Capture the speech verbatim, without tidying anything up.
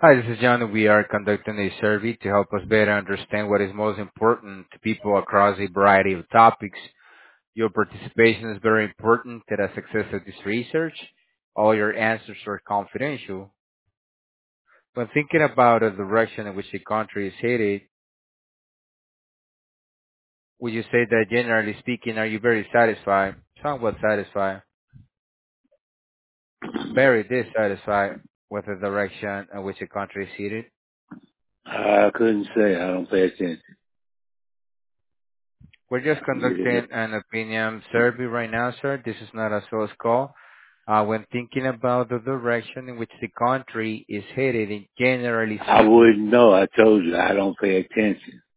Hi, this is John. We are conducting a survey to help us better understand what is most important to people across a variety of topics. Your participation is very important to the success of this research. All your answers are confidential. When thinking about the direction in which the country is headed, would you say that generally speaking, are you very satisfied? Somewhat satisfied, very dissatisfied with the direction in which the country is headed? I couldn't say. I don't pay attention. We're just Yeah. conducting an opinion survey right now, sir. This is not a sales call. Uh, when thinking about the direction in which the country is headed, in generally I speaking, wouldn't know. I told you I don't pay attention.